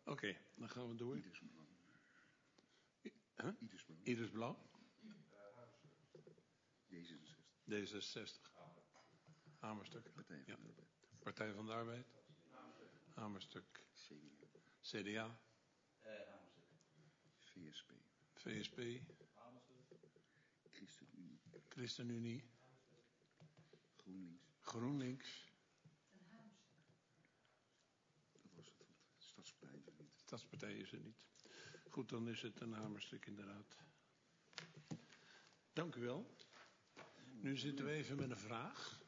Oké, dan gaan we door. Ieders Belang. Huh? Ieders Belang. Ieders Belang. D66. D66. Hamerstuk. Partij van de Arbeid. Partij van de Arbeid. Hamerstuk. CDA. CDA. Hamerstuk. VSP. VSP. Hamerstuk. ChristenUnie. ChristenUnie. GroenLinks. GroenLinks. Dat was het. Stadspartij is het niet. Stadspartij is er niet. Goed, dan is het een hamerstuk inderdaad. Dank u wel. Nu zitten we even met een vraag.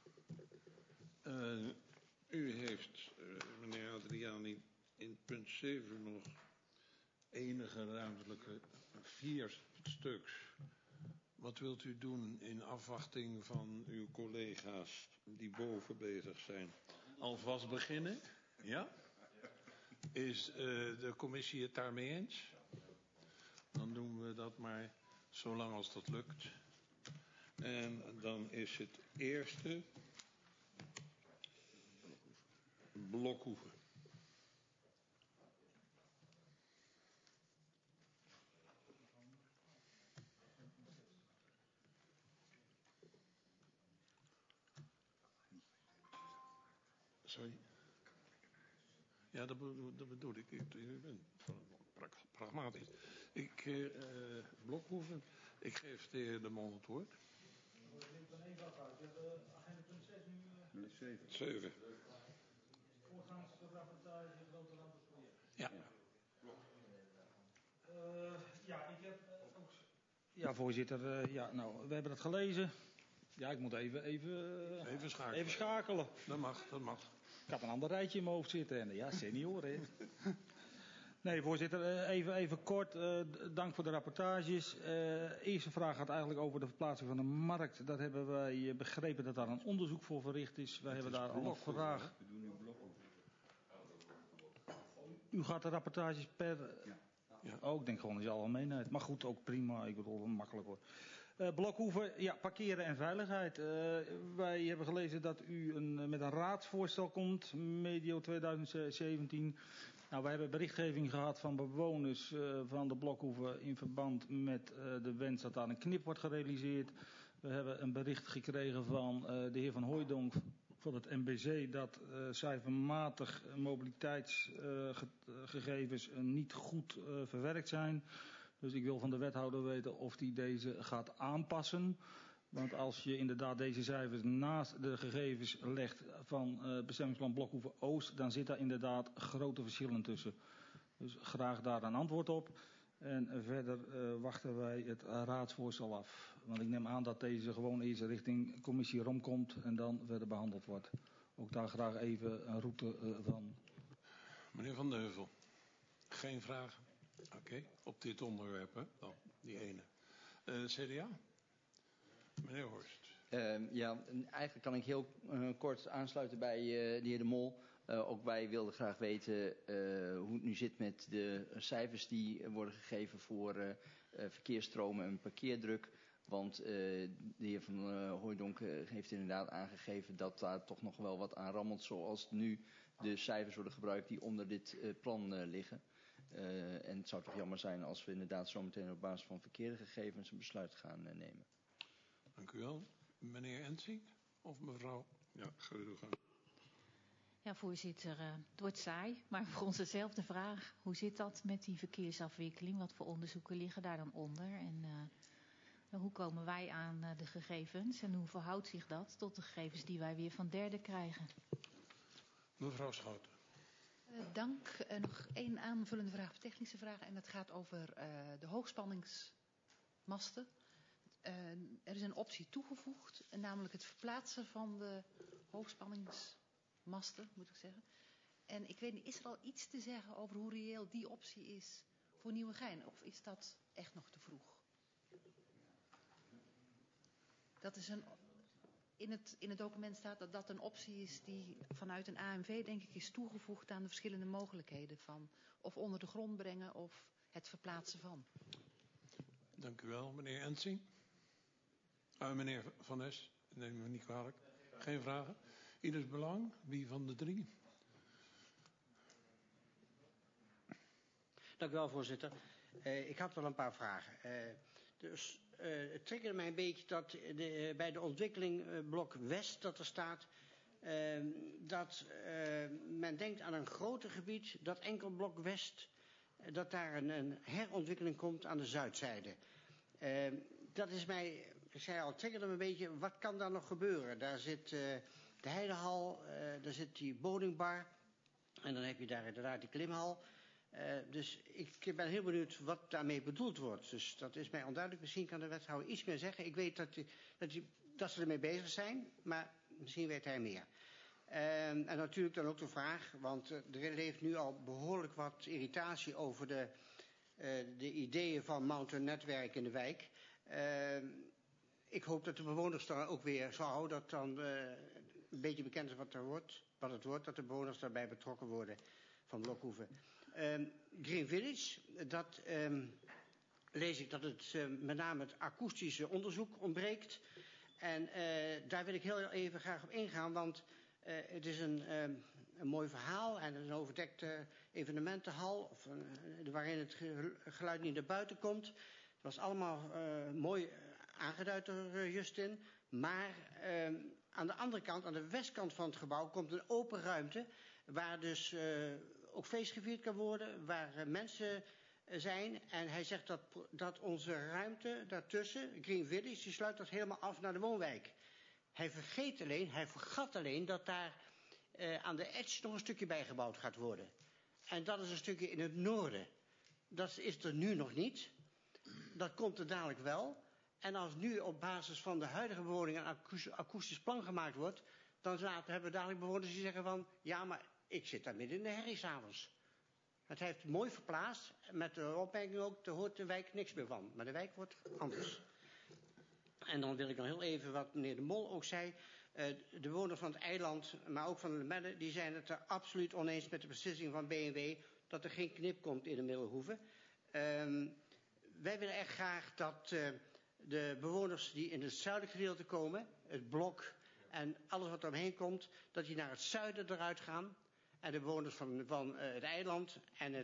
U heeft, meneer Adriani, in punt 7 nog enige ruimtelijke 4 stuks. Wat wilt u doen in afwachting van uw collega's die boven bezig zijn? Alvast beginnen? Ja? Is de commissie het daarmee eens? Dan doen we dat maar zolang als dat lukt. En dan is het eerste Blokhoeven. Sorry. Ja, dat bedoel ik. Ik ben pragmatisch. Blokhoeven. Ik geef de heer De Mol het woord. Nee, 7. 7. Voorgangsrapportage grote landbouwproject. Ja. Ja, ik heb ook... Ja, voorzitter. We hebben het gelezen. Ja, ik moet even schakelen. Dat mag. Ik had een ander rijtje in mijn hoofd zitten. En ja, senior, hè. Nee, voorzitter, even kort. Dank voor de rapportages. Eerste vraag gaat eigenlijk over de verplaatsing van de markt. Dat hebben wij begrepen dat daar een onderzoek voor verricht is. Wij hebben daar al een vraag. We doen nu Blokhoeven. U gaat de rapportages per... Ja. Oh, ik denk gewoon in zijn algemeenheid. Maar goed, ook prima. Ik bedoel, makkelijk hoor. Blokhoeven, ja, parkeren en veiligheid. Wij hebben gelezen dat u met een raadsvoorstel komt, medio 2017. Nou, wij hebben berichtgeving gehad van bewoners van de Blokhoeven in verband met de wens dat daar een knip wordt gerealiseerd. We hebben een bericht gekregen van de heer Van Hooijdonk van het MBC dat cijfermatig mobiliteitsgegevens niet goed verwerkt zijn. Dus ik wil van de wethouder weten of hij deze gaat aanpassen. Want als je inderdaad deze cijfers naast de gegevens legt van bestemmingsplan Blokhoeven Oost, dan zit daar inderdaad grote verschillen tussen. Dus graag daar een antwoord op. En verder wachten wij het raadsvoorstel af. Want ik neem aan dat deze gewoon eerst richting commissie ROM komt en dan verder behandeld wordt. Ook daar graag even een route van. Meneer Van de Heuvel. Geen vragen? Oké, op dit onderwerp, hè? Dan, die ene. CDA? Meneer Horst. Eigenlijk kan ik heel kort aansluiten bij de heer De Mol. Ook wij wilden graag weten hoe het nu zit met de cijfers die worden gegeven voor verkeersstromen en parkeerdruk. Want de heer Van Hooijdonk heeft inderdaad aangegeven dat daar toch nog wel wat aan rammelt, zoals nu de cijfers worden gebruikt die onder dit plan liggen. En het zou toch jammer zijn als we inderdaad zometeen op basis van verkeerde gegevens een besluit gaan nemen. Dank u wel. Meneer Ensink of mevrouw? Ja, ga u gaan. Ja, voorzitter, het wordt saai, maar voor ons dezelfde vraag. Hoe zit dat met die verkeersafwikkeling? Wat voor onderzoeken liggen daar dan onder? En hoe komen wij aan de gegevens? En hoe verhoudt zich dat tot de gegevens die wij weer van derden krijgen? Mevrouw Schouten. Dank. Nog één aanvullende vraag, of technische vraag. En dat gaat over de hoogspanningsmasten. Er is een optie toegevoegd, namelijk het verplaatsen van de hoogspanningsmasten, moet ik zeggen. En ik weet niet, is er al iets te zeggen over hoe reëel die optie is voor Nieuwegein? Of is dat echt nog te vroeg? Dat is in het document staat dat dat een optie is die vanuit een AMV, denk ik, is toegevoegd aan de verschillende mogelijkheden van of onder de grond brengen of het verplaatsen van. Dank u wel, meneer Ensing. Meneer Van Nes, neem me niet kwalijk. Geen vragen. Ieders Belang, wie van de drie? Dank u wel, voorzitter. Ik had wel een paar vragen. Het triggerde mij een beetje dat bij de ontwikkeling blok West dat er staat dat men denkt aan een groter gebied, dat enkel blok West, dat daar een herontwikkeling komt aan de zuidzijde. Dat is mij, ik zei al, triggerde me een beetje, wat kan daar nog gebeuren? Daar zit de Heidehal, daar zit die bowlingbar en dan heb je daar inderdaad die klimhal. Dus ik ben heel benieuwd wat daarmee bedoeld wordt. Dus dat is mij onduidelijk. Misschien kan de wethouder iets meer zeggen. Ik weet dat ze ermee bezig zijn, maar misschien weet hij meer. En natuurlijk dan ook de vraag, want er leeft nu al behoorlijk wat irritatie over de ideeën van Mountain Netwerk in de wijk. Ik hoop dat de bewoners dan ook weer zo houden dat dan een beetje bekend is wat het wordt, dat de bewoners daarbij betrokken worden van Blokhoeve. Green Village, dat lees ik dat het met name het akoestische onderzoek ontbreekt. En daar wil ik heel even graag op ingaan, want het is een mooi verhaal en een overdekte evenementenhal waarin het geluid niet naar buiten komt. Het was allemaal mooi aangeduid door Justin. Maar aan de andere kant, aan de westkant van het gebouw, komt een open ruimte waar dus ook feest gevierd kan worden, waar mensen zijn. En hij zegt dat onze ruimte daartussen, Green Village, die sluit dat helemaal af naar de woonwijk. Hij vergat alleen dat daar aan de edge nog een stukje bijgebouwd gaat worden. En dat is een stukje in het noorden. Dat is er nu nog niet. Dat komt er dadelijk wel. En als nu op basis van de huidige bewoning een akoestisch plan gemaakt wordt, dan hebben we dadelijk bewoners die zeggen van, ja, maar ik zit daar midden in de herrie 's avonds. Het heeft mooi verplaatst, met de opmerking ook, daar hoort de wijk niks meer van. Maar de wijk wordt anders. En dan wil ik nog heel even wat meneer De Mol ook zei. De bewoners van het eiland, maar ook van de Lemelle, die zijn het er absoluut oneens met de beslissing van B&W dat er geen knip komt in de Middelhoeve. Wij willen echt graag dat de bewoners die in het zuidelijk gedeelte komen, het blok en alles wat er omheen komt, dat die naar het zuiden eruit gaan. En de bewoners van het eiland en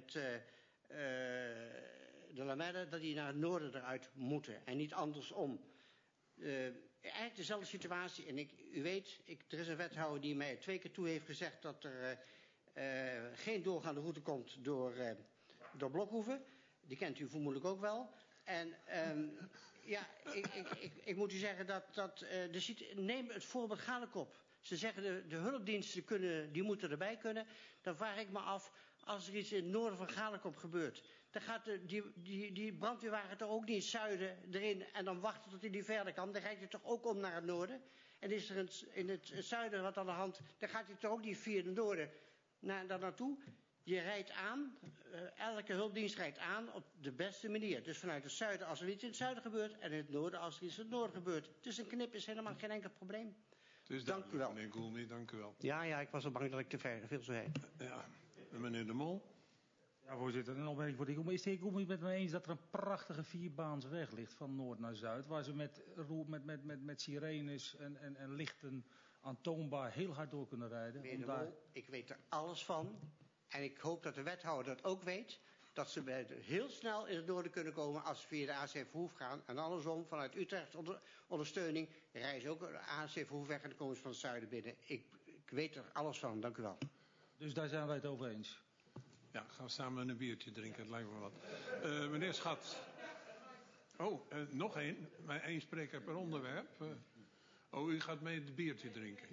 de Lamelle, dat die naar het noorden eruit moeten. En niet andersom. Eigenlijk dezelfde situatie. En u weet, er is een wethouder die mij 2 keer toe heeft gezegd dat er geen doorgaande route komt door Blokhoeve. Die kent u vermoedelijk ook wel. En ja, ik moet u zeggen neem het voorbeeld Galekop. Ze zeggen de hulpdiensten die moeten erbij kunnen. Dan vraag ik me af, als er iets in het noorden van Galekop gebeurt, dan gaat die brandweerwagen toch ook niet in het zuiden erin en dan wachten tot hij niet verder kan. Dan rijdt hij toch ook om naar het noorden. En is er in het zuiden wat aan de hand, dan gaat hij toch ook niet via het noorden daar naartoe. Je rijdt aan, elke hulpdienst rijdt aan op de beste manier. Dus vanuit het zuiden als er iets in het zuiden gebeurt en in het noorden als er iets in het noorden gebeurt. Dus een knip is helemaal geen enkel probleem. Dus dank u wel. Meneer Goulmy, dank u wel. Ja, ik was al bang dat ik te veel zou heen. Ja, meneer De Mol. Ja, voorzitter, een opmerking voor de heer Goulmy. Is de heer Goulmy met me eens dat er een prachtige 4-baansweg ligt van noord naar zuid, waar ze met sirenes en lichten aantoonbaar heel hard door kunnen rijden? Meneer De Mol, ik weet er alles van. En ik hoop dat de wethouder dat ook weet. Dat ze heel snel in het noorden kunnen komen als ze via de AC Verhoef gaan. En andersom, vanuit Utrecht ondersteuning, reizen ook de AC Verhoef weg en dan komen ze van het zuiden binnen. Ik weet er alles van, dank u wel. Dus daar zijn wij het over eens. Ja, gaan we samen een biertje drinken, het lijkt me wat. Meneer Schat. Nog één. Maar 1 spreker per onderwerp. U gaat mee het biertje drinken.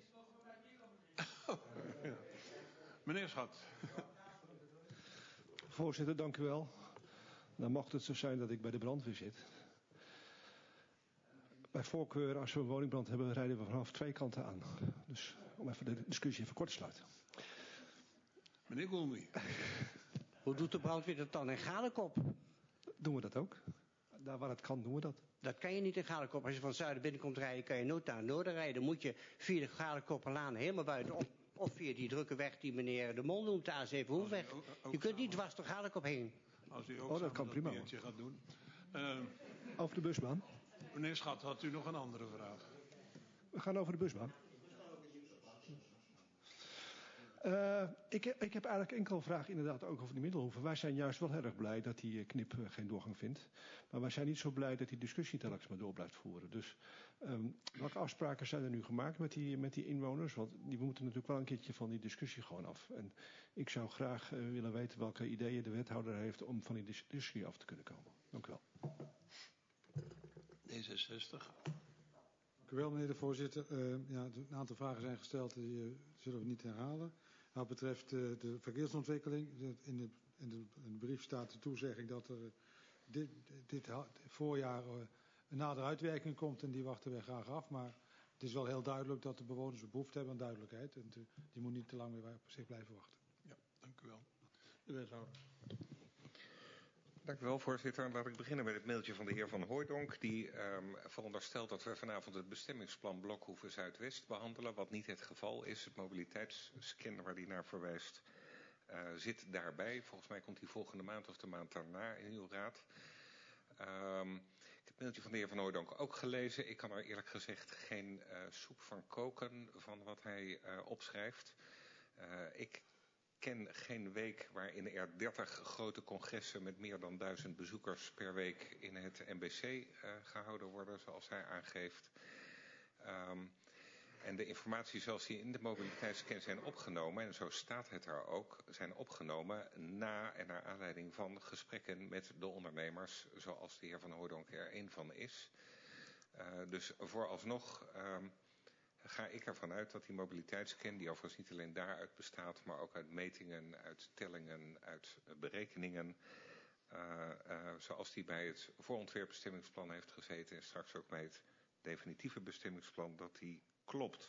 Ja. Meneer Schat. Voorzitter, dank u wel. Dan mocht het zo zijn dat ik bij de brandweer zit. Bij voorkeur, als we een woningbrand hebben, rijden we vanaf 2 kanten aan. Dus om even de discussie even kort te sluiten. Meneer Goulmy. Hoe doet de brandweer dat dan in Galekop? Doen we dat ook. Daar waar het kan, doen we dat. Dat kan je niet in Galekop. Als je van het zuiden binnenkomt rijden, kan je nooit naar het noorden rijden. Dan moet je via de Galekopperlaan helemaal buitenop. Of via die drukke weg die meneer De Mol noemt, de A7 Hoefweg. Je kunt niet dwars door Galekop heen. Als u ook dat kan prima. Een biertje gaat doen. Over de busbaan. Meneer Schat, had u nog een andere vraag? We gaan over de busbaan. Ik heb eigenlijk enkel vraag inderdaad ook over de Middelhoeven. Wij zijn juist wel erg blij dat die knip geen doorgang vindt. Maar wij zijn niet zo blij dat die discussie telkens maar door blijft voeren. Dus welke afspraken zijn er nu gemaakt met die inwoners? Want we moeten natuurlijk wel een keertje van die discussie gewoon af. En ik zou graag willen weten welke ideeën de wethouder heeft om van die discussie af te kunnen komen. Dank u wel. D66. Dank u wel, meneer de voorzitter. Een aantal vragen zijn gesteld, die zullen we niet herhalen. Wat betreft de verkeersontwikkeling, in de brief staat de toezegging dat er dit voorjaar een nadere uitwerking komt en die wachten wij graag af. Maar het is wel heel duidelijk dat de bewoners behoefte hebben aan duidelijkheid. En die moet niet te lang meer op zich blijven wachten. Ja, dank u wel. De wethouder. Dank u wel, voorzitter. Laat ik beginnen met het mailtje van de heer Van Hooijdonk. Die veronderstelt dat we vanavond het bestemmingsplan Blokhoeve Zuidwest behandelen. Wat niet het geval is. Het mobiliteitsscan waar die naar verwijst zit daarbij. Volgens mij komt die volgende maand of de maand daarna in uw raad. Ik heb het mailtje van de heer Van Hooijdonk ook gelezen. Ik kan er eerlijk gezegd geen soep van koken van wat hij opschrijft. Ik ken geen week waarin er 30 grote congressen met meer dan 1000 bezoekers per week in het MBC gehouden worden, zoals hij aangeeft. En de informatie zoals die in de mobiliteitsscan zijn opgenomen, en zo staat het daar ook, zijn opgenomen na en naar aanleiding van gesprekken met de ondernemers, zoals de heer Van Hooijdonk er één van is. Dus vooralsnog ga ik ervan uit dat die mobiliteitsscan, die overigens niet alleen daaruit bestaat, maar ook uit metingen, uit tellingen, uit berekeningen, zoals die bij het voorontwerpbestemmingsplan heeft gezeten en straks ook bij het definitieve bestemmingsplan, dat die klopt.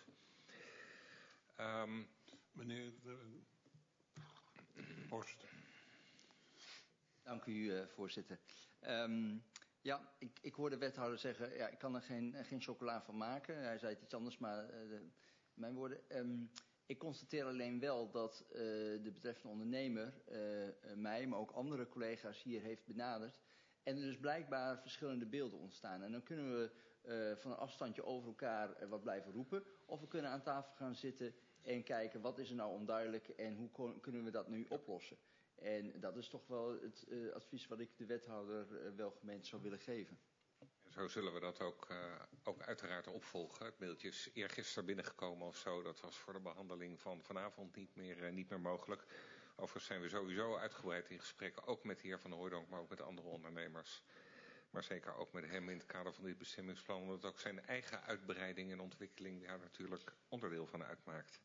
Meneer Borst. Dank u, voorzitter. Ik hoorde de wethouder zeggen, ik kan er geen chocola van maken. Hij zei het iets anders, maar mijn woorden. Ik constateer alleen wel dat de betreffende ondernemer mij, maar ook andere collega's hier heeft benaderd. En er dus blijkbaar verschillende beelden ontstaan. En dan kunnen we van een afstandje over elkaar wat blijven roepen. Of we kunnen aan tafel gaan zitten en kijken wat is er nou onduidelijk en hoe kunnen we dat nu oplossen. En dat is toch wel het advies wat ik de wethouder welgemeend zou willen geven. Zo zullen we dat ook uiteraard opvolgen. Het mailtje is eergisteren binnengekomen of zo. Dat was voor de behandeling van vanavond niet meer mogelijk. Overigens zijn we sowieso uitgebreid in gesprek, ook met de heer Van Hooijdonk, maar ook met andere ondernemers. Maar zeker ook met hem in het kader van dit bestemmingsplan, omdat ook zijn eigen uitbreiding en ontwikkeling daar natuurlijk onderdeel van uitmaakt.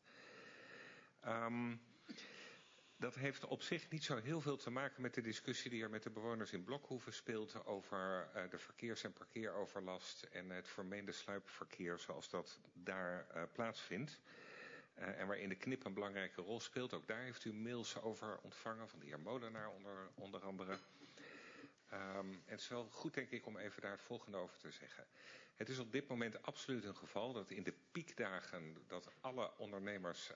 Dat heeft op zich niet zo heel veel te maken met de discussie die er met de bewoners in Blokhoeve speelt over de verkeers- en parkeeroverlast en het vermeende sluipverkeer zoals dat daar plaatsvindt. En waarin de knip een belangrijke rol speelt. Ook daar heeft u mails over ontvangen van de heer Molenaar onder andere. En het is wel goed, denk ik, om even daar het volgende over te zeggen. Het is op dit moment absoluut een geval dat in de piekdagen dat alle ondernemers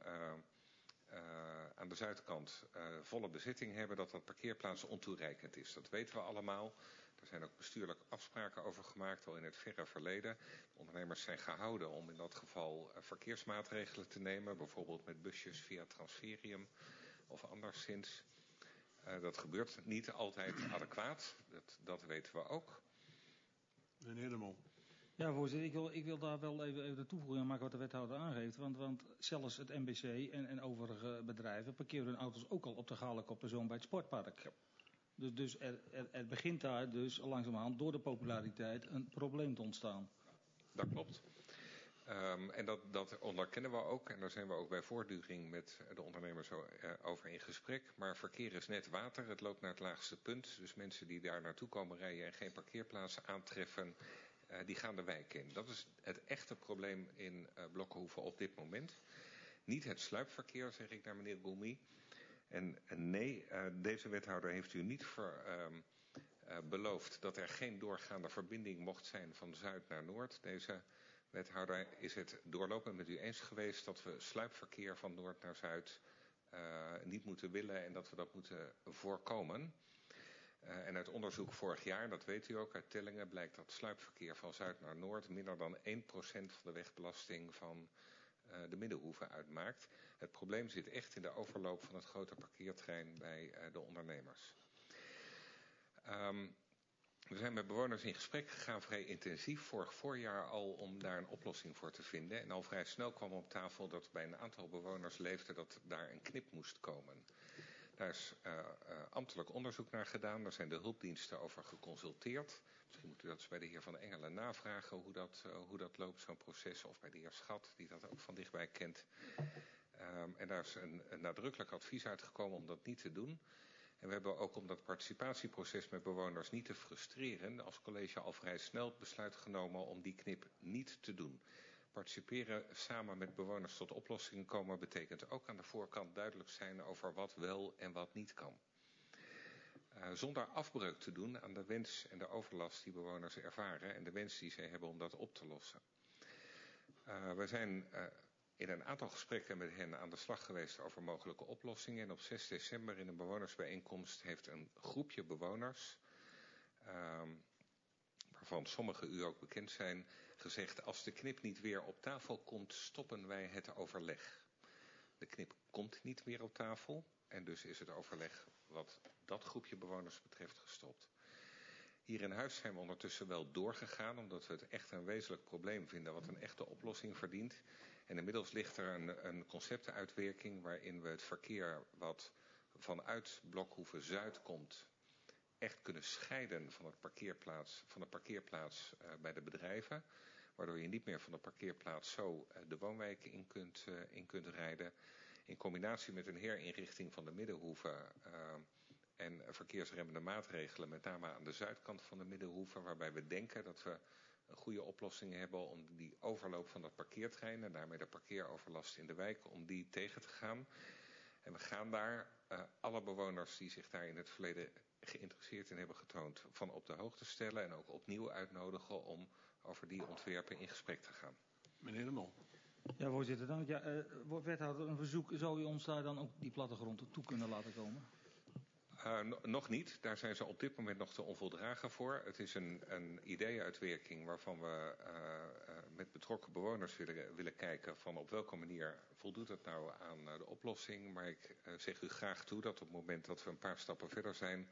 aan de zuidkant volle bezitting hebben, dat parkeerplaats ontoereikend is. Dat weten we allemaal. Er zijn ook bestuurlijk afspraken over gemaakt, al in het verre verleden. De ondernemers zijn gehouden om in dat geval verkeersmaatregelen te nemen, bijvoorbeeld met busjes via Transferium of anderszins. Dat gebeurt niet altijd adequaat, dat weten we ook. Meneer De Mol. Ja, voorzitter, ik wil daar wel even de toevoeging aan maken wat de wethouder aangeeft. Want zelfs het MBC en overige bedrijven parkeren hun auto's ook al op de Galenkopperzoom bij het sportpark. Ja. Dus er begint daar dus langzamerhand door de populariteit een probleem te ontstaan. Dat klopt. En dat onderkennen we ook. En daar zijn we ook bij voortduring met de ondernemers over in gesprek. Maar verkeer is net water. Het loopt naar het laagste punt. Dus mensen die daar naartoe komen rijden en geen parkeerplaatsen aantreffen, die gaan de wijk in. Dat is het echte probleem in Blokhoeve op dit moment. Niet het sluipverkeer, zeg ik naar meneer Boulmy. En nee, deze wethouder heeft u niet beloofd dat er geen doorgaande verbinding mocht zijn van zuid naar noord. Deze wethouder is het doorlopend met u eens geweest dat we sluipverkeer van noord naar zuid niet moeten willen en dat we dat moeten voorkomen. En uit onderzoek vorig jaar, dat weet u ook, uit tellingen blijkt dat sluipverkeer van zuid naar noord minder dan 1% van de wegbelasting van de Middenhoeve uitmaakt. Het probleem zit echt in de overloop van het grote parkeerterrein bij de ondernemers. We zijn met bewoners in gesprek gegaan, vrij intensief, vorig voorjaar al, om daar een oplossing voor te vinden. En al vrij snel kwam op tafel dat bij een aantal bewoners leefde dat daar een knip moest komen. Daar is ambtelijk onderzoek naar gedaan, daar zijn de hulpdiensten over geconsulteerd. Misschien moet u dat eens bij de heer Van Engelen navragen hoe dat loopt, zo'n proces. Of bij de heer Schat, die dat ook van dichtbij kent. En daar is een nadrukkelijk advies uitgekomen om dat niet te doen. En we hebben ook, om dat participatieproces met bewoners niet te frustreren, als college al vrij snel het besluit genomen om die knip niet te doen. Participeren samen met bewoners tot oplossingen komen betekent ook aan de voorkant duidelijk zijn over wat wel en wat niet kan. Zonder afbreuk te doen aan de wens en de overlast die bewoners ervaren en de wens die zij hebben om dat op te lossen. We zijn in een aantal gesprekken met hen aan de slag geweest over mogelijke oplossingen. En op 6 december in een bewonersbijeenkomst heeft een groepje bewoners, waarvan sommigen u ook bekend zijn, gezegd: als de knip niet weer op tafel komt, stoppen wij het overleg. De knip komt niet meer op tafel en dus is het overleg wat dat groepje bewoners betreft gestopt. Hier in huis zijn we ondertussen wel doorgegaan, omdat we het echt een wezenlijk probleem vinden wat een echte oplossing verdient. En inmiddels ligt er een conceptenuitwerking waarin we het verkeer wat vanuit Blokhoeve Zuid komt echt kunnen scheiden van de parkeerplaats bij de bedrijven. Waardoor je niet meer van de parkeerplaats zo de woonwijken in kunt rijden. In combinatie met een herinrichting van de Middenhoeve en verkeersremmende maatregelen, met name aan de zuidkant van de Middenhoeve, waarbij we denken dat we een goede oplossing hebben om die overloop van dat parkeerterrein en daarmee de parkeeroverlast in de wijk, om die tegen te gaan. En we gaan daar alle bewoners die zich daar in het verleden geïnteresseerd in hebben getoond van op de hoogte stellen en ook opnieuw uitnodigen om over die ontwerpen in gesprek te gaan. Meneer de Mol. Ja, voorzitter, dank. Ja, wethouder, een verzoek. Zou u ons daar dan ook die plattegrond toe kunnen laten komen? Nog niet. Daar zijn ze op dit moment nog te onvoldragen voor. Het is een ideeënuitwerking waarvan we met betrokken bewoners willen kijken van op welke manier voldoet het nou aan de oplossing. Maar ik zeg u graag toe dat op het moment dat we een paar stappen verder zijn,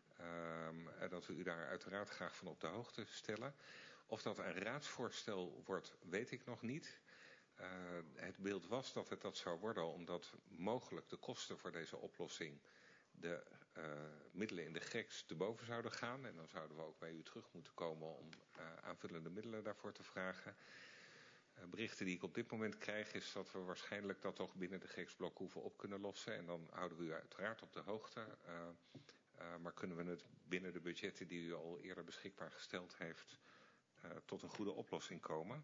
dat we u daar uiteraard graag van op de hoogte stellen. Of dat een raadsvoorstel wordt, weet ik nog niet. Het beeld was dat het dat zou worden, omdat mogelijk de kosten voor deze oplossing de middelen in de GEX te boven zouden gaan. En dan zouden we ook bij u terug moeten komen om aanvullende middelen daarvoor te vragen. Berichten die ik op dit moment krijg is dat we waarschijnlijk dat toch binnen de GEX Blokhoeve op kunnen lossen. En dan houden we u uiteraard op de hoogte. Maar kunnen we het binnen de budgetten die u al eerder beschikbaar gesteld heeft tot een goede oplossing komen.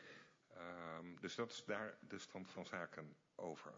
Dus dat is daar de stand van zaken over.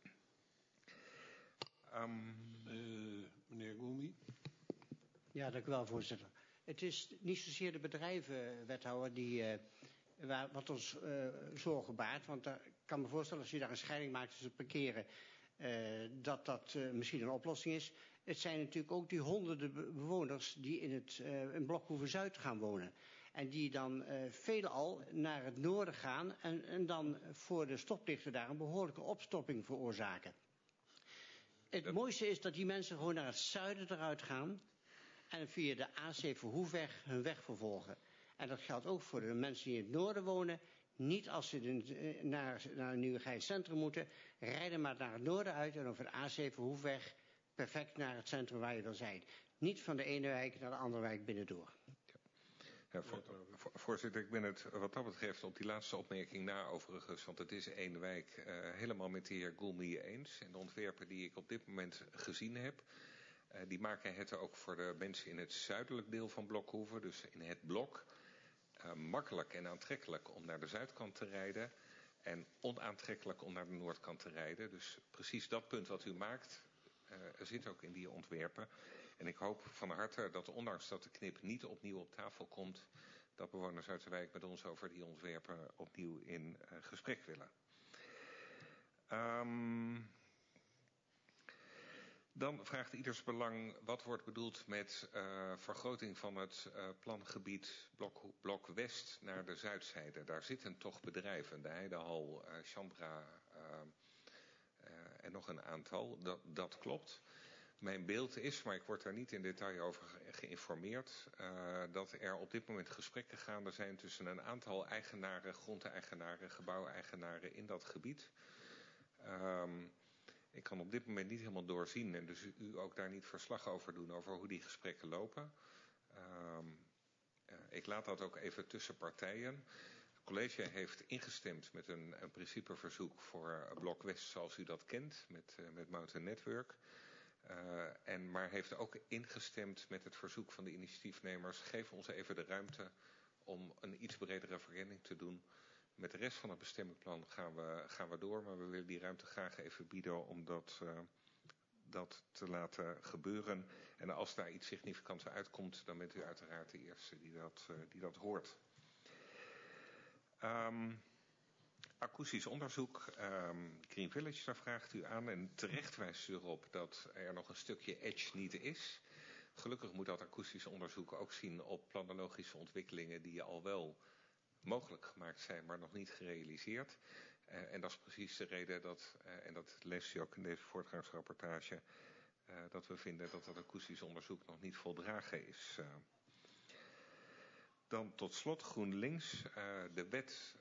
Meneer Goumi. Ja, dank u wel, voorzitter. Het is niet zozeer de bedrijven, wethouder, wat ons zorgen baart. Want ik kan me voorstellen, als u daar een scheiding maakt tussen parkeren, dat misschien een oplossing is. Het zijn natuurlijk ook die honderden bewoners die in Blokhoeve Zuid gaan wonen. En die dan veelal naar het noorden gaan en dan voor de stoplichten daar een behoorlijke opstopping veroorzaken. Het mooiste is dat die mensen gewoon naar het zuiden eruit gaan en via de A7 Hoefweg hun weg vervolgen. En dat geldt ook voor de mensen die in het noorden wonen. Niet als ze naar Nieuwegein Centrum moeten, rijden maar naar het noorden uit en over de A7 Hoefweg perfect naar het centrum waar je wil zijn. Niet van de ene wijk naar de andere wijk binnendoor. Ja, voorzitter, ik ben het wat dat betreft op die laatste opmerking na overigens, want het is één wijk, helemaal met de heer Goulmy eens. En de ontwerpen die ik op dit moment gezien heb, die maken het ook voor de mensen in het zuidelijk deel van Blokhoeve, dus in het blok, makkelijk en aantrekkelijk om naar de zuidkant te rijden en onaantrekkelijk om naar de noordkant te rijden. Dus precies dat punt wat u maakt, zit ook in die ontwerpen. En ik hoop van harte dat ondanks dat de knip niet opnieuw op tafel komt, dat bewoners uit de wijk met ons over die ontwerpen opnieuw in gesprek willen. Dan vraagt ieders belang wat wordt bedoeld met vergroting van het plangebied blok West naar de zuidzijde. Daar zitten toch bedrijven, de Heidehal, Chambra en nog een aantal. Dat klopt. Mijn beeld is, maar ik word daar niet in detail over geïnformeerd, dat er op dit moment gesprekken gaande zijn tussen een aantal eigenaren, grondeigenaren, gebouweigenaren in dat gebied. Ik kan op dit moment niet helemaal doorzien en dus u ook daar niet verslag over doen over hoe die gesprekken lopen. Ik laat dat ook even tussen partijen. Het college heeft ingestemd met een principeverzoek voor Blok West zoals u dat kent, met Mountain Network. Maar heeft ook ingestemd met het verzoek van de initiatiefnemers. Geef ons even de ruimte om een iets bredere verkenning te doen. Met de rest van het bestemmingsplan gaan we door. Maar we willen die ruimte graag even bieden om dat te laten gebeuren. En als daar iets significants uitkomt, dan bent u uiteraard de eerste die dat hoort. Akoestisch onderzoek, Green Village, daar vraagt u aan. En terecht wijst u erop dat er nog een stukje edge niet is. Gelukkig moet dat akoestisch onderzoek ook zien op planologische ontwikkelingen die al wel mogelijk gemaakt zijn, maar nog niet gerealiseerd. En dat is precies de reden dat, en dat leest u ook in deze voortgangsrapportage, dat we vinden dat dat akoestisch onderzoek nog niet voldragen is. Dan tot slot GroenLinks, de wet,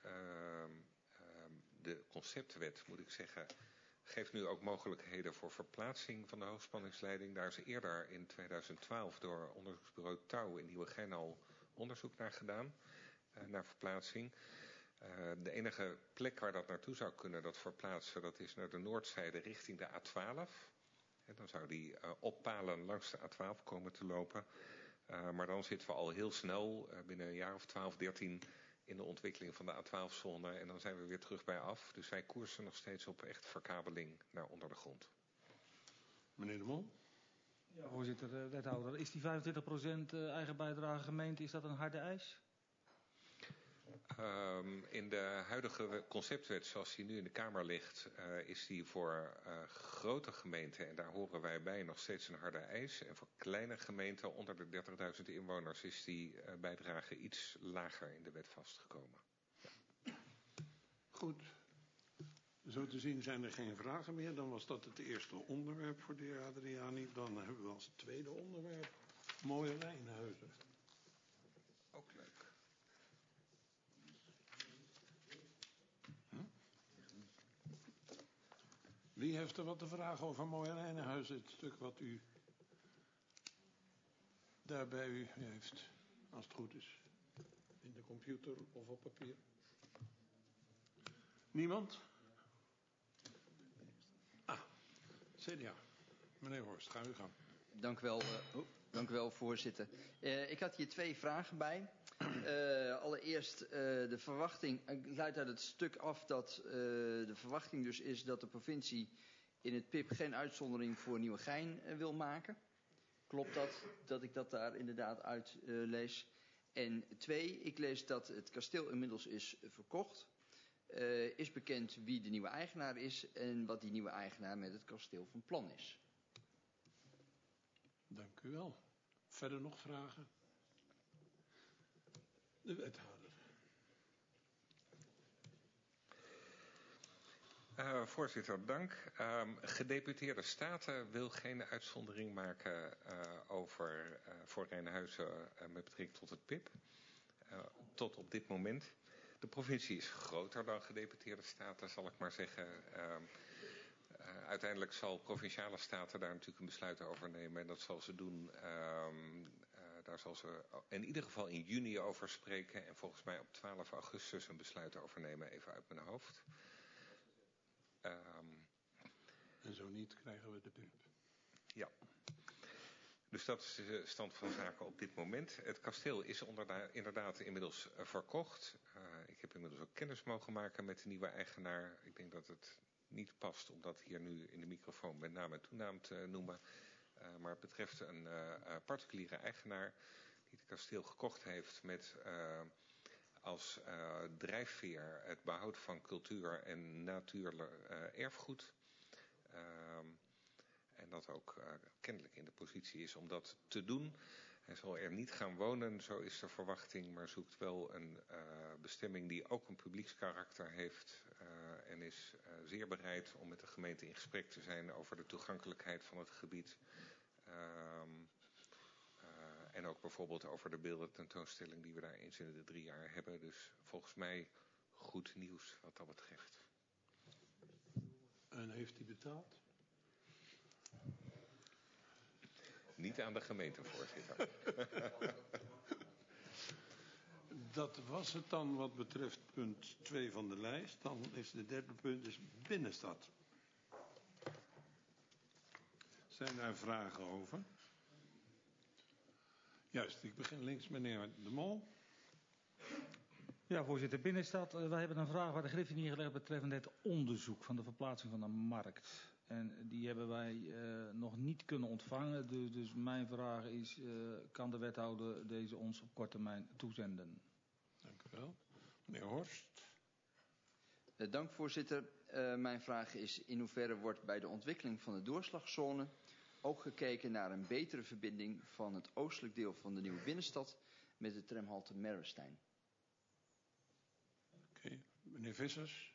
de conceptwet moet ik zeggen, geeft nu ook mogelijkheden voor verplaatsing van de hoogspanningsleiding. Daar is eerder in 2012 door onderzoeksbureau Touw in Nieuwegein al onderzoek naar gedaan, naar verplaatsing. De enige plek waar dat naartoe zou kunnen, dat verplaatsen, dat is naar de noordzijde richting de A12. En dan zou die op palen langs de A12 komen te lopen. Maar dan zitten we al heel snel, binnen een jaar of 12, 13... in de ontwikkeling van de A12-zone en dan zijn we weer terug bij af. Dus wij koersen nog steeds op echt verkabeling naar onder de grond. Meneer De Mol? Ja, voorzitter, wethouder. Is die 25% eigen bijdrage gemeente, is dat een harde eis? In de huidige conceptwet zoals die nu in de Kamer ligt, is die voor grote gemeenten, en daar horen wij bij, nog steeds een harde eis. En voor kleine gemeenten onder de 30.000 inwoners is die bijdrage iets lager in de wet vastgekomen. Ja. Goed. Zo te zien zijn er geen vragen meer. Dan was dat het eerste onderwerp voor de heer Adriani. Dan hebben we als tweede onderwerp Mooie Wijnhuizen. Ook leuk. Wie heeft er wat te vragen over Mooie Wijnhuizen? Het stuk wat u daar bij u heeft, als het goed is. In de computer of op papier. Niemand? CDA. Meneer Horst, ga u gang. Dank u wel, voorzitter. Ik had hier 2 vragen bij. Allereerst de verwachting. Ik leid uit het stuk af dat de verwachting dus is dat de provincie in het PIP geen uitzondering voor Nieuwegein wil maken. Klopt dat ik dat daar inderdaad uit lees? En 2, ik lees dat het kasteel inmiddels is verkocht. Is bekend wie de nieuwe eigenaar is en wat die nieuwe eigenaar met het kasteel van plan is. Dank u wel. Verder nog vragen? De wethouder. Voorzitter, dank. Gedeputeerde Staten wil geen uitzondering maken voor Rijnhuizen met betrekking tot het PIP. Tot op dit moment. De provincie is groter dan gedeputeerde Staten, zal ik maar zeggen. Uiteindelijk zal provinciale staten daar natuurlijk een besluit over nemen. En dat zal ze doen. Daar zal ze in ieder geval in juni over spreken. En volgens mij op 12 augustus een besluit over nemen, even uit mijn hoofd. En zo niet krijgen we de PIP. Ja. Dus dat is de stand van zaken op dit moment. Het kasteel is inderdaad inmiddels verkocht. Ik heb inmiddels ook kennis mogen maken met de nieuwe eigenaar. Ik denk dat het niet past om dat hier nu in de microfoon met naam en toenaam te noemen. Maar het betreft een particuliere eigenaar die het kasteel gekocht heeft met als drijfveer het behoud van cultuur en natuurlijk erfgoed. En dat ook kennelijk in de positie is om dat te doen. Hij zal er niet gaan wonen, zo is de verwachting, maar zoekt wel een bestemming die ook een publiekskarakter heeft en is zeer bereid om met de gemeente in gesprek te zijn over de toegankelijkheid van het gebied. En ook bijvoorbeeld over de beeldententoonstelling die we daar eens in de 3 jaar hebben. Dus volgens mij goed nieuws wat dat betreft. En heeft hij betaald? Niet aan de gemeente, voorzitter. Dat was het dan wat betreft punt 2 van de lijst. Dan is de derde punt is binnenstad. Zijn daar vragen over? Juist, ik begin links, meneer De Mol. Ja, voorzitter, binnenstad. Wij hebben een vraag waar de griffie neergelegd betreffende het onderzoek van de verplaatsing van de markt. En die hebben wij nog niet kunnen ontvangen. Dus mijn vraag is, kan de wethouder deze ons op korte termijn toezenden? Dank u wel. Meneer Horst. Dank voorzitter. Mijn vraag is, in hoeverre wordt bij de ontwikkeling van de doorslagzone ook gekeken naar een betere verbinding van het oostelijk deel van de nieuwe binnenstad met de tramhalte Merwestein? Oké, meneer Vissers.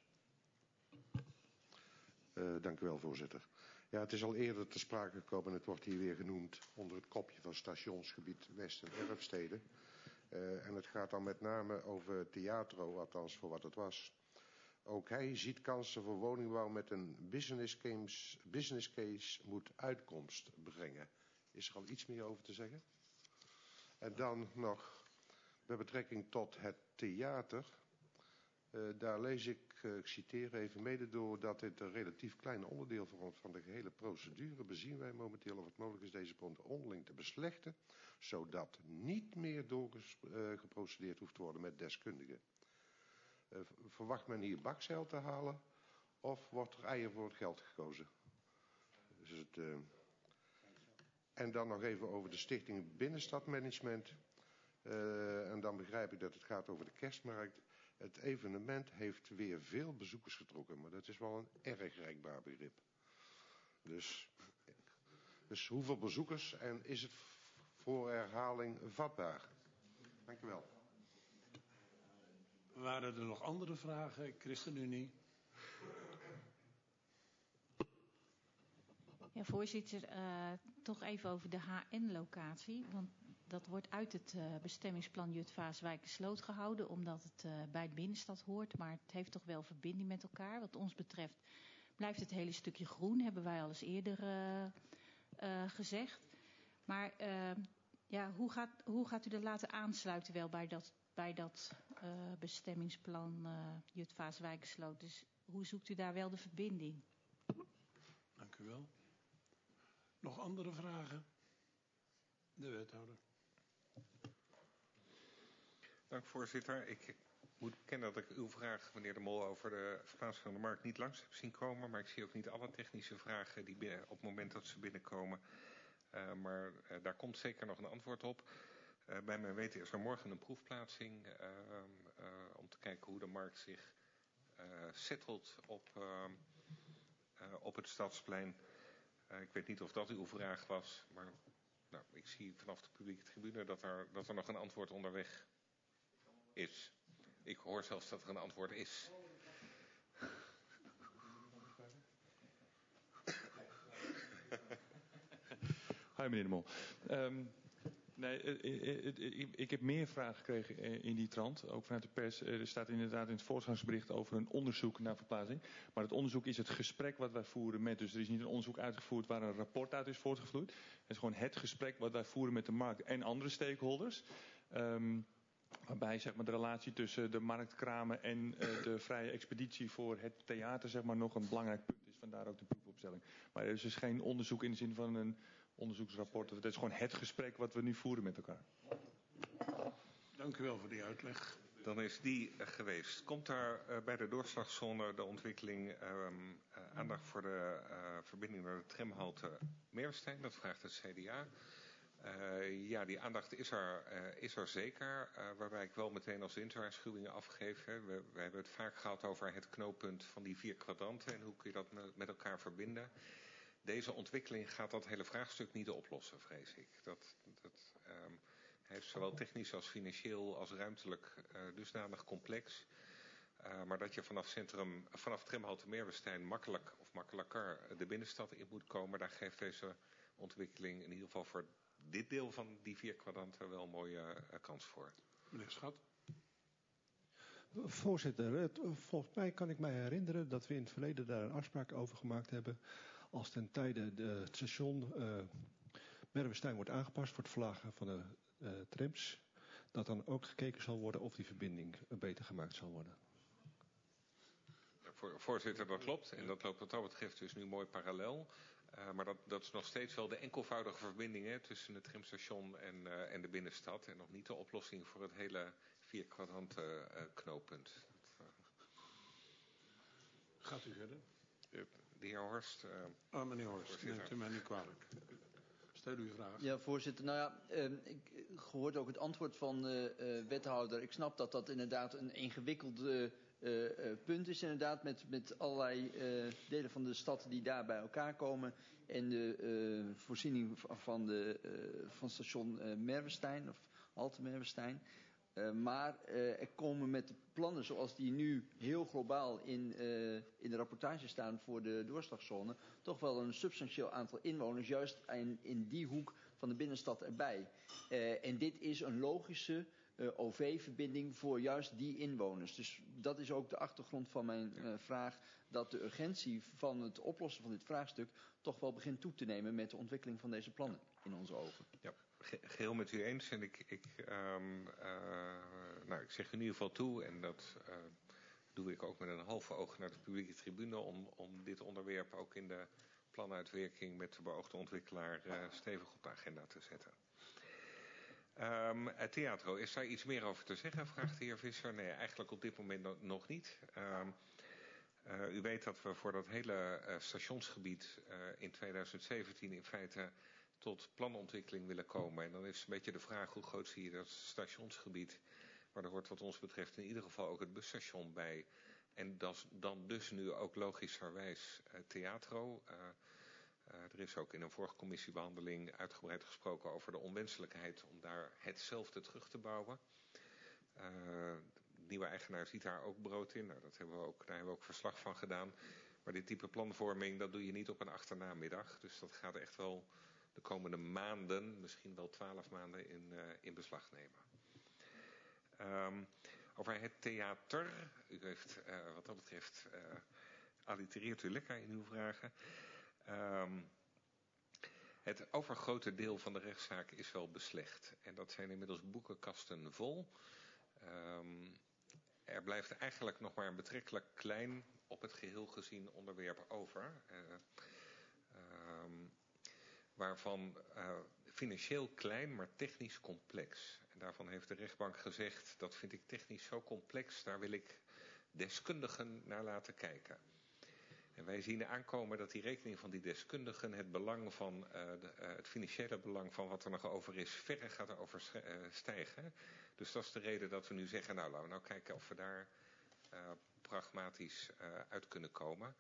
Dank u wel, voorzitter. Ja, het is al eerder ter sprake gekomen en het wordt hier weer genoemd onder het kopje van stationsgebied West- en Erfstede. En het gaat dan met name over Theatro, althans voor wat het was. Ook hij ziet kansen voor woningbouw met een business case moet uitkomst brengen. Is er al iets meer over te zeggen? En dan nog met betrekking tot het theater. Daar lees ik citeer even, mede doordat dit een relatief klein onderdeel vormt van de gehele procedure, bezien wij momenteel of het mogelijk is deze punten onderling te beslechten, zodat niet meer doorgeprocedeerd hoeft te worden met deskundigen. Verwacht men hier bakzeil te halen of wordt er eieren voor het geld gekozen? Dus en dan nog even over de stichting Binnenstadmanagement. En dan begrijp ik dat het gaat over de kerstmarkt. Het evenement heeft weer veel bezoekers getrokken, maar dat is wel een erg rekbaar begrip. Dus hoeveel bezoekers en is het voor herhaling vatbaar? Dank u wel. Waren er nog andere vragen, ChristenUnie? Ja, voorzitter, toch even over de HN-locatie. Want dat wordt uit het bestemmingsplan Jutphaas-Wijkersloot gehouden, omdat het bij de binnenstad hoort. Maar het heeft toch wel verbinding met elkaar. Wat ons betreft blijft het hele stukje groen, hebben wij al eens eerder gezegd. Maar ja, hoe gaat u dat laten aansluiten wel bij dat bestemmingsplan Jutphaas-Wijkersloot? Dus hoe zoekt u daar wel de verbinding? Dank u wel. Nog andere vragen? De wethouder. Dank voorzitter. Ik moet bekennen dat ik uw vraag, meneer De Mol, over de verplaatsing van de markt niet langs heb zien komen. Maar ik zie ook niet alle technische vragen die op het moment dat ze binnenkomen. Maar daar komt zeker nog een antwoord op. Bij mijn weten is er morgen een proefplaatsing om te kijken hoe de markt zich settelt op het Stadsplein. Ik weet niet of dat uw vraag was, maar nou, ik zie vanaf de publieke tribune dat er nog een antwoord onderweg is. Ik hoor zelfs dat er een antwoord is. Hi meneer De Mol. Ik heb meer vragen gekregen in die trant, ook vanuit de pers. Er staat inderdaad in het voortgangsbericht over een onderzoek naar verplaatsing. Maar het onderzoek is het gesprek wat wij voeren met, dus er is niet een onderzoek uitgevoerd waar een rapport uit is voortgevloeid. Het is gewoon het gesprek wat wij voeren met de markt en andere stakeholders. Waarbij zeg maar, de relatie tussen de marktkramen en de vrije expeditie voor het theater zeg maar, nog een belangrijk punt is. Vandaar ook de proefopstelling. Maar er is dus geen onderzoek in de zin van een onderzoeksrapport. Het is gewoon het gesprek wat we nu voeren met elkaar. Dank u wel voor die uitleg. Dan is die geweest. Komt daar bij de doorslagzone de ontwikkeling aandacht voor de verbinding naar de tramhalte Merwestein? Dat vraagt het CDA. Ja, die aandacht is er zeker. Waarbij ik wel meteen als winterwaarschuwingen afgeef. Hè. We hebben het vaak gehad over het knooppunt van die 4 kwadranten. En hoe kun je dat met elkaar verbinden. deze ontwikkeling gaat dat hele vraagstuk niet oplossen, vrees ik. Dat heeft zowel technisch als financieel als ruimtelijk dusdanig complex. Maar dat je vanaf tramhalte Merwestijn makkelijker de binnenstad in moet komen, daar geeft deze ontwikkeling in ieder geval voor dit deel van die 4 kwadranten wel een mooie kans voor. Meneer Schat. Voorzitter, volgens mij kan ik mij herinneren dat we in het verleden daar een afspraak over gemaakt hebben. Als ten tijde het station Merwestijn wordt aangepast voor het verlagen van de trams, dat dan ook gekeken zal worden of die verbinding beter gemaakt zal worden. Voorzitter, dat klopt. En dat loopt wat dat betreft dus nu mooi parallel. Maar dat is nog steeds wel de enkelvoudige verbinding tussen het tramstation en de binnenstad. En nog niet de oplossing voor het hele 4 kwadranten knooppunt. Gaat u verder? De heer Horst. Meneer Horst, neemt u mij niet kwalijk. Stel uw vraag. Ja, voorzitter. Nou ja, ik gehoord ook het antwoord van de wethouder. Ik snap dat dat inderdaad een ingewikkeld punt is, inderdaad, met allerlei delen van de stad die daar bij elkaar komen. En de voorziening van station Merwestijn, of halte Merwestijn. Maar er komen met de plannen zoals die nu heel globaal in de rapportage staan voor de doorslagzone, toch wel een substantieel aantal inwoners juist in die hoek van de binnenstad erbij. En dit is een logische OV-verbinding voor juist die inwoners. Dus dat is ook de achtergrond van mijn vraag, dat de urgentie van het oplossen van dit vraagstuk toch wel begint toe te nemen met de ontwikkeling van deze plannen in onze ogen. Ja. Geheel met u eens en ik zeg u in ieder geval toe en dat doe ik ook met een halve oog naar de publieke tribune om dit onderwerp ook in de planuitwerking met de beoogde ontwikkelaar stevig op de agenda te zetten. Het Theatro, is daar iets meer over te zeggen, vraagt de heer Visser? Nee, eigenlijk op dit moment nog niet. U weet dat we voor dat hele stationsgebied in 2017 in feite tot planontwikkeling willen komen. En dan is een beetje de vraag, hoe groot zie je dat stationsgebied? Maar er hoort wat ons betreft in ieder geval ook het busstation bij. En dan dus nu ook logischerwijs Theatro. Er is ook in een vorige commissiebehandeling uitgebreid gesproken over de onwenselijkheid om daar hetzelfde terug te bouwen. De nieuwe eigenaar ziet daar ook brood in. Nou, daar hebben we ook verslag van gedaan. Maar dit type planvorming, dat doe je niet op een achternamiddag. Dus dat gaat echt wel de komende maanden, misschien wel 12 maanden in beslag nemen. Over het theater. U heeft wat dat betreft allitereert u lekker in uw vragen. Het overgrote deel van de rechtszaak is wel beslecht. En dat zijn inmiddels boekenkasten vol. Er blijft eigenlijk nog maar een betrekkelijk klein, op het geheel gezien onderwerp over. Waarvan financieel klein, maar technisch complex. En daarvan heeft de rechtbank gezegd, dat vind ik technisch zo complex, daar wil ik deskundigen naar laten kijken. En wij zien aankomen dat die rekening van die deskundigen het belang van het financiële belang van wat er nog over is, verre gaat overstijgen. Dus dat is de reden dat we nu zeggen, nou laten we nou kijken of we daar pragmatisch uit kunnen komen.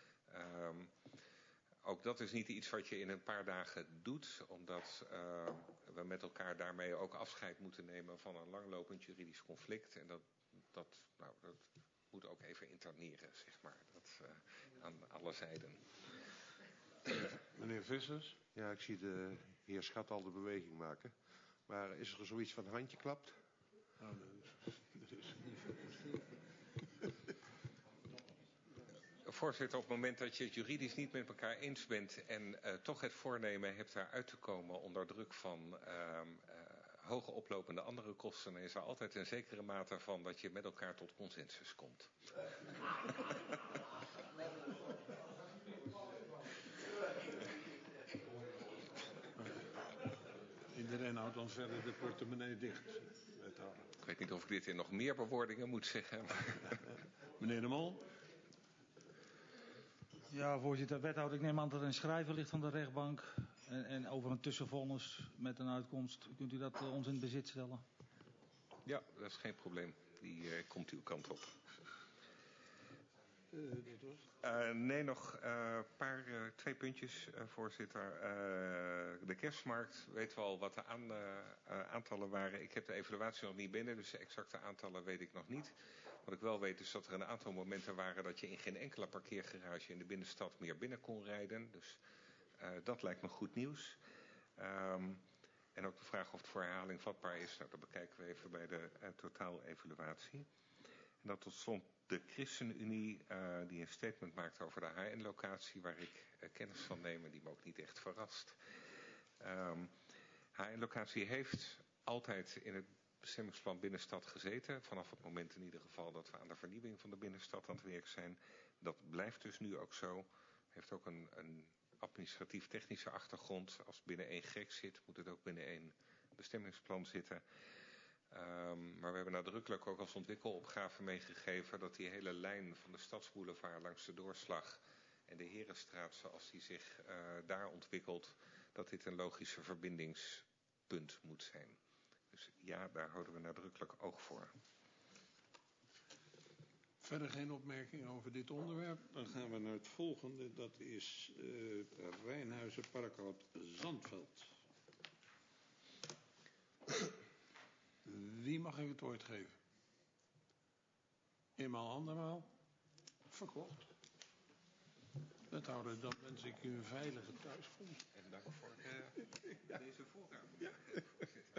Ook dat is niet iets wat je in een paar dagen doet, omdat we met elkaar daarmee ook afscheid moeten nemen van een langlopend juridisch conflict. En dat moet ook even interneren, zeg maar, aan alle zijden. Meneer Vissers? Ja, ik zie de heer Schat al de beweging maken. Maar is er zoiets van handje klapt? Nou, dat is niet veel verschil. Voorzitter, op het moment dat je het juridisch niet met elkaar eens bent en toch het voornemen hebt daar uit te komen onder druk van hoge oplopende andere kosten, dan is er altijd een zekere mate van dat je met elkaar tot consensus komt. Iedereen houdt dan verder de portemonnee dicht. Ik weet niet of ik dit in nog meer bewoordingen moet zeggen. Meneer De Mol? Ja, voorzitter, wethouder, ik neem aan dat er een schrijver ligt van de rechtbank. En over een tussenvonnis met een uitkomst. Kunt u dat ons in bezit stellen? Ja, dat is geen probleem. Die komt uw kant op. Dat was. Nee, nog twee puntjes, voorzitter. De kerstmarkt, weten we al wat de aantallen waren. Ik heb de evaluatie nog niet binnen, dus de exacte aantallen weet ik nog niet. Wat ik wel weet is dat er een aantal momenten waren dat je in geen enkele parkeergarage in de binnenstad meer binnen kon rijden. Dus dat lijkt me goed nieuws. En ook de vraag of het voor herhaling vatbaar is, nou, dat bekijken we even bij de totaalevaluatie. En dat tot slot de ChristenUnie die een statement maakt over de HN-locatie, waar ik kennis van neem en die me ook niet echt verrast. HN-locatie heeft altijd in het bestemmingsplan binnenstad gezeten, vanaf het moment in ieder geval dat we aan de vernieuwing van de binnenstad aan het werk zijn. Dat blijft dus nu ook zo. Heeft ook een administratief-technische achtergrond. Als het binnen één GREC zit, moet het ook binnen één bestemmingsplan zitten. Maar we hebben nadrukkelijk ook als ontwikkelopgave meegegeven dat die hele lijn van de Stadsboulevard langs de Doorslag en de Herenstraat, zoals die zich daar ontwikkelt, dat dit een logische verbindingspunt moet zijn. Dus ja, daar houden we nadrukkelijk oog voor. Verder geen opmerking over dit onderwerp. Dan gaan we naar het volgende. Dat is Rijnhuizen Parkhout Zandveld. Wie mag ik het woord geven? Eenmaal, andermaal. Verkocht. Wethouder, dan wens ik u een veilige thuiskomst. En dank voor deze voorraad. Ja.